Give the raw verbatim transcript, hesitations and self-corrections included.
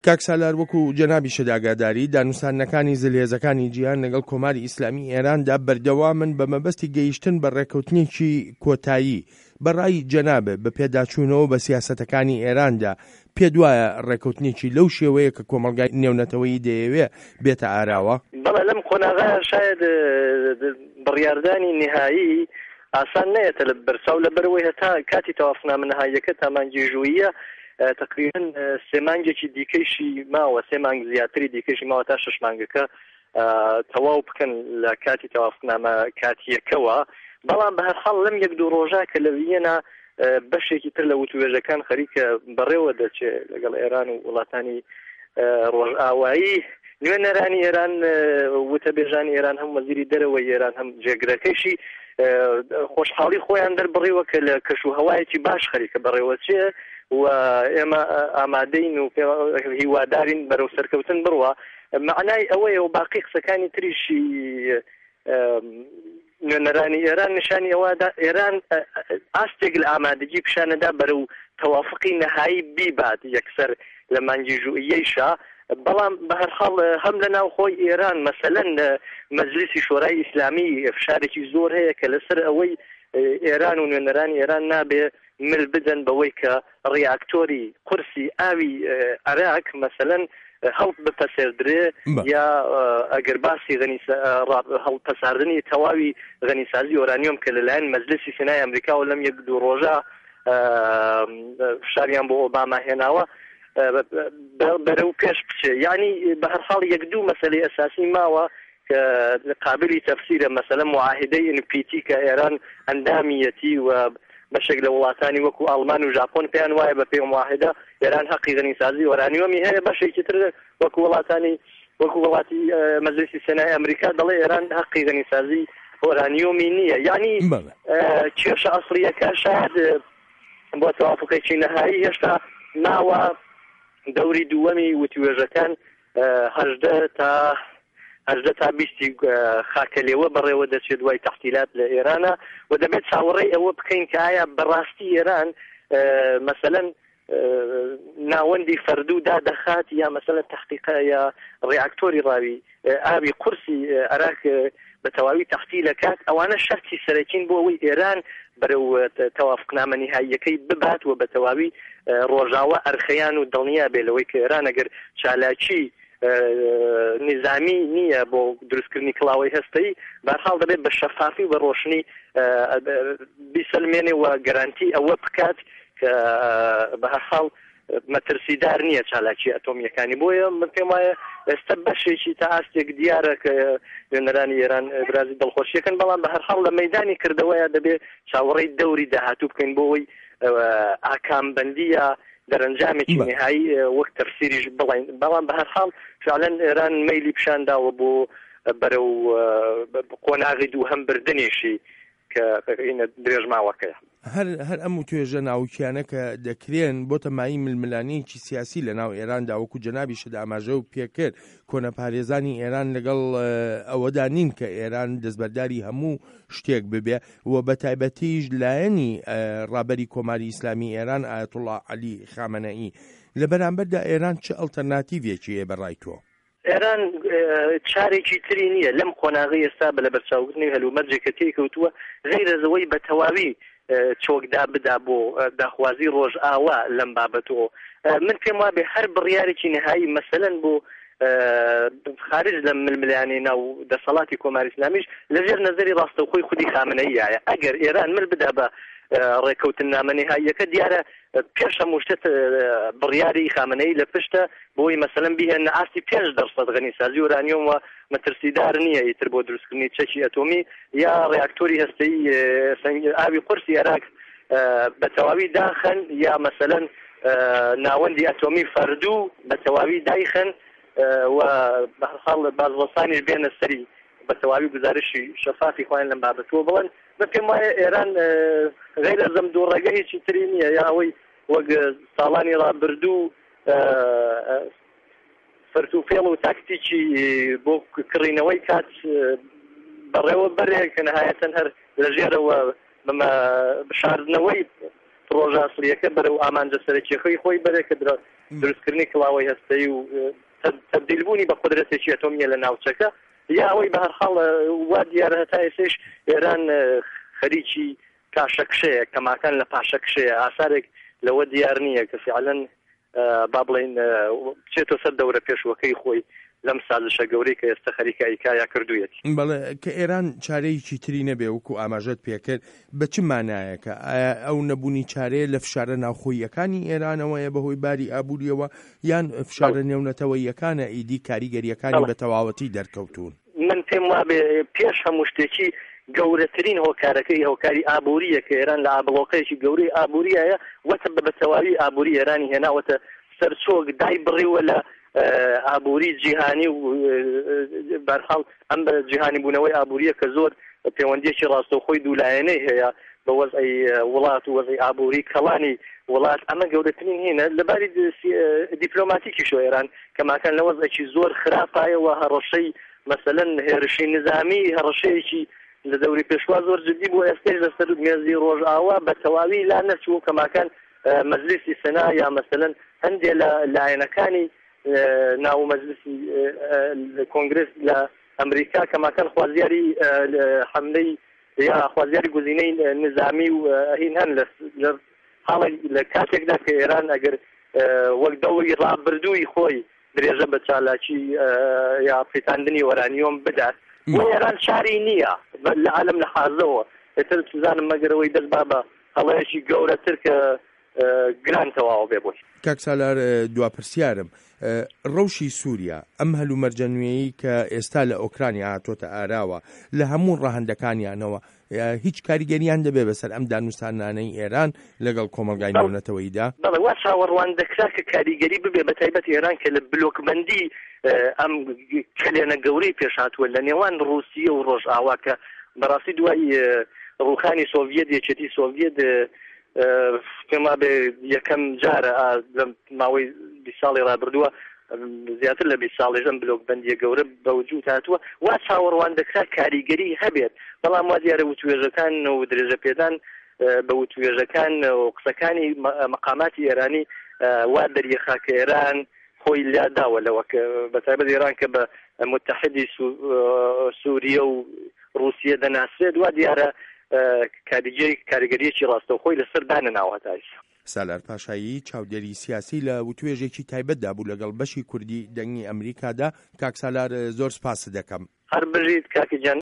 کاک سالار وەکو جەنابی شەداگاداری دانووسانەکانی زلهێزەکانی جیهان لەگەڵ کۆماری ئیسلامی ئێراندا بەردەوامن بە مەبەستی گەیشتن بە ڕێکەوتنێکی کۆتایی. بەڕای جەنابێ بە پێداچوونەوە بە سیاسەتەکانی ئێراندا پێ دوایە ڕێکەوتنێکی لەو شێوەیە کە کۆمەلگای نێونەتەوەی دەیەوێ بێتە ئاراوە؟ بەڵێ لەم قۆناغا شاید بڕیاردانی نهایی ئاسان نەیەتە لە بەرچاو لەبەرەوەی هەتا کاتی تەوافنامە نهاییەکە تامانجێژوویە تقریبا سێ مانگێکی دیکەیشی ماوە، سێ مانگ زیاتری دیکەیشی ماوە تا شەش مانگەکە تەواو بکەن لە کاتی تەوافنامە کاتیەکەوە. بەڵام بە هەرحاڵ لەم یەک دوو ڕۆژە کە لە ویەنا بەشێکی تر لە وتوێژەکان خەریکە بەڕێوە دەچێت لەگەڵ ئێران و وڵاتانی ڕۆژئاوایی، نوێنەرانی ئێران وتەبێژانی ئێران هەم وەزیری دەرەوەی ئێران هەم جێگرەکەیشی خۆشحاڵی خۆیان دەربڕیوە کە لە کەشوهەوایەکی باش خەریکە بەڕێوە چێ و ئێمە ئامادەین و هیوادارین بەرەو سەرکەوتن بڕوە. معنای ئەوەیە و باقی قسەکانی تریشی نوێنەرانی ئێران نیشانی ئەوەدا ئێران ئاستێک لە ئامادەگی پیشانەدا بەرەو تەوافقی نەهایی بیبات یەکسەر لە مانگی ژوئیەیشە. بەڵام بە هەرحاڵ هەم لە ناو خۆی ئێران مەسەلەن مەجلیسی شۆرای ئیسلامی فشارێکی زۆر هەیە کە لەسەر ئەوەی ئێران و نوێنەرانی ئێران نابێ مل بدەن بەوەی کە ڕیاکتۆری قورسی ئاوی عێراق مەسەلەن هەڵ بپەسێردرێ یا ئەگەر باسی هەڵپەساردنی تەواوی غەنیسازی ئۆرانیۆم کە لەلایەن مەجلیسی سینای ئەمریکا و لەم یەک دوو ڕۆژە فشاریان بۆ ئۆباما هێناوە بەرەو پێش بچێ. یعنی بە هەرحاڵ یەک دوو مەسەلەی ئەساسی ماوە کە قابلی تەفسیرە، مەسەلەن معاهدەی ئن پی تی کە ئێران ئەندامیەتی و بەشێک لە وڵاتانی وەکو ئەڵمان و ژاپۆن پێیان وایە بە پێی معاهدە ئێران حەقی غەنیسازی ئۆرانیۆمی هەیە، بەشێکی تر وەکو وڵاتانی وەکو وڵاتی مەجلیسی سینای ئەمریکا دەڵێ ئێران حەقی غەنیسازی ئۆرانیۆمی نییە. یعنی کێشە ئەسڵیەکە شاید بۆ تەوافقێکی نەهایی هێشتا ماوە دەوری دووەمی وتوێژەکان هەژدە تا هەژدە تا بیستی خاکەلێوە بەڕێوە دەچێت دوای تەحتیلات لە ئێرانە و دەبێت چاوەڕێی ئەوە بکەین کە ئایا بەڕاستی ئێران مەسەلەن ناوەندی فەردوو دادەخات یا مەسەلەن تەحقیقە یا ڕیاکتۆری ڕاوی ئاوی قورسی عێراق بە تەواوی تەحتیلەکات. ئەوانە شەرتی سەرەکین بۆ ئەوەی ئێران بەرەو تەوافقنامە نهاییەکەی ببات و بە تەواوی ڕۆژاوە ئەرخەیان و دڵنیا بێ لەوەی کە ئێران ئەگەر چالاکی نظامی نییە بۆ دروستکردنی کڵاوەی هەستەی بەرحاڵ دەبێت بە شەفافی و بە ڕۆشنی بیسەلمێنێ و گەرانتی ئەوە بکات کە بە هەرحاڵ مەترسیدار نییە چالاکی ئەتۆمیەکانی. بۆیە من پێم وایە ئێستا بەشێکی تا ئاستێک دیارە کە نوێنەرانی ئێران برازی دڵخۆشیەکەن، بەڵام بە هەرحاڵ لە مەیدانی کردەوەیە دەبێت چاوەڕێی دەوری داهاتوو بکەین بۆەوەی ئاکامبەندی یا دەرەنجامێکی نهایی وەک تەفسیریش بڵین. بەڵام بە هەرحاڵ فعلەن ئێران مەیلی پیشانداوە بۆ بەرەو قۆناغی دووهەم بردنێشی کە درێژ ماوەکەیە. هەر هەر ئەم و توێژە ناوکیانە کە دەکرێن بۆ تەمایی ململانەیەکی سیاسی لە ناو ئێراندا وەکو جەنابی شەدا ئاماژە و پێکرد کۆنەپارێزانی ئێران لەگەڵ ئەوەدا نین کە ئێران دەستبەرداری هەموو شتێک ببێ و بە تایبەتیش لایەنی ڕابەری کۆماری ئیسلامی ئێران ئایەتوڵڵا عەلی خامەنەئی لە بەرامبەردا ئێران چه ئەڵتەرناتیڤێکی هەیە بەڕای تۆ؟ ئێران چارێکی تری نییە لەم قۆناغی ئێستا بە لە بەرچاوکردنی هەلومەرجێکە تێکەوتووە غەیرەزەوەی بە تەواوی چۆکدا بدا بۆ داخوازی ڕۆژئاوا لەم بابەتەوە. من پێم وابێ هەر بڕیارێکی نهایی مەسەلەن بۆ خارج لە ململانەی ناو دەسەڵاتی کۆماری ئیسلامیش لەژێر نەزەری ڕاستەوخۆی خودی خامنەییایە. ئەگەر ئێران مل بدا بە ڕێکەوتن نامە نهاییەکە دیارە پێش هەموو شتێت بڕیاری خامنەیی لە پشتە بۆی مەسەلەن بیهێنە ئاستی پێنج دەرسەد غەنیسازی ئۆرانیۆم و مەترسیدار نییە ئیتر بۆ دروستکردنی چەکی ئەتۆمی یا ڕیاکتۆری هەستەیی ئاوی قورسی عێراق بە تەواوی داخەن یا مەسەلەن ناوەندی ئەتۆمی فەردوو بە تەواوی دایخەن و بەهەڵ بازوەسانیش بێنە سەری بە تەواوی گزارشی شەفافی خۆیان لەم بابەتەوە بڵێن. بە پێم وایە ئێران غەیرە زەم دوو ڕێگە هیچی تری نییە یا ئەوەی وەک ساڵانی ڕابردوو فەرتوفێڵ و تاکتیکی بۆ کڕینەوەی کات بەڕێوە بەرێک نەهایەتەن هەر لەژێرەوە بشاردنەوەی ڕۆژە ئەسڵیەکە بەرەو ئامانجە سەرەکیەکەی خۆی بەرێکە دروستکردنی کڵاوەی هەستەیی و تەبدیلبوونی بە قودرەتێکی ئەتۆمیە لە ناوچەکە یا ئەوەی بە هەر حاڵ وا دیارە هەتا ئێستاش ئێران خەریکی پاشەکشەیە کەماکان لە پاشەکشەیە ئاسارێک لەوە دیار نییە کە فعلەن با بڵێن بچێتۆ سەر دەورە پێشوەکەی خۆی لەم سازشە گەورەی کە ئێستا خەریکە ئیکایا کردوویەتی. بەڵێ کە ئێران چارەیەکی تری نەبێ وەکو ئاماژەت پێکرد بە چ مانایەکە؟ ئایا ئەو نەبوونی چارەیە لە فشارە ناوخۆییەکانی ئێرانەوەیە بەهۆی باری ئابووریەوە یان فشارە نێونەتەوەییەکانە ئیدی کاریگەریەکانی بە تەواوەتی دەرکەوتون؟ من پێم وابێ پێش هەموو شتێکی گەورەترین هۆکارەکەی هۆکاری ئابووریە کە ئێران لە ئابڵۆقەیەکی گەورەی ئابووریایە وەتە بە تەواوی ئابووری ئێرانی هێناوەتە سەرچۆک دای بڕیوە لە ئابووری جیهانی و بەرحاڵ ئەم بە جیهانی بوونەوەی ئابووریە کە زۆر پەیوەندیەکی ڕاستەوخۆی دوولایەنەی هەیە بە وەزعی وڵات و وەزعی ئابووری کەڵانی وڵات ئەمە گەورەترین هێنە لەباری دیپلۆماتیکی شۆ ئێران کەماکان لە وەزعێکی زۆر خراپایەوە هەڕەشەی مەسەلەن هێرشی نظامی هەڕەشەیەکی لە دەوری پێشوا زۆر جدی بوو ئێستاش لەسەر مێزی ڕۆژئاوا بە تەواوی لا نەچوو کەماکان مەجلیسی سەنا یا مەسەلەن هەندێک لە لایەنەکانی ناو مەجلیسی کۆنگرس لە ئەمریکا کەماکان خوازیاری حملەی یا خوازیاری گزینەی نظامی و هین هەن لە حاڵی لە کاتێکدا کە ئێران ئەگەر وەک دەوری ڕابردووی خۆی درێژە بە چالاکی یا پێتاندنی وەرانیۆم بدات و ئێران چاری نییە لە عالم لە حازەوە ئێتر سوزانم مەگەرەوەی دەست با بە هەڵەیەکی گەورەتر کە گران تەواو بێ بۆی. کاک سالار دواپرسیارم ڕەوشی سووریا ئەم هەلومەرجە نوێیی کە ئێستا لە ئۆکرانیا هاتۆتە ئاراوە لە هەموو ڕاهەندەکانیانەوە هیچ کاریگەریان دەبێ بەسەر ئەم دانوستانانەی ئێران لەگەڵ کۆمەلگای نێونەتەوەییدا؟ بەڵێ وا چاوەڕوان دەکرا کە کاریگەری ببێ بە تایبەت ئێران کە لە بلۆکبەندی ئەم کلێنە گەورەی پێش هاتووە لە نێوان ڕووسیە و ڕۆژئاوا کە بەڕاستی دوای ڕووخانی سۆڤیەت یەکێتی سۆڤیەت پێما بێ یەکەم جارە ماوەی بیست ساڵی ڕابردووە زیاتر لە بیست ساڵێژ ئەم بلۆکبەندیە گەورە بەوجود هاتووە وا چاوەڕوان دەکرا کاریگەری هەبێت بەڵام وا دیارە وتوێژەکان و درێژە پێدان بە وتوێژەکان و قسەکانی مەقاماتی ئێرانی وا دەریەخا کە ئێران خۆی لاداوە لەوە کە بەتایبەت ئێران کە بە متحیدی سووریە و رووسیە دەناسرێت وا دیارە کاریگەری کاریگەریەکی ڕاستەوخۆی لەسەر دانەناوە هەتایە. سالار پاشایی چاودێری سیاسی لە وتوێژێکی تایبەتدا بوو لەگەڵ بەشی کوردی دەنگی ئەمریکادا. کاک سالار زۆر سپاس دەکەم. هەر بژیت کاکی جان.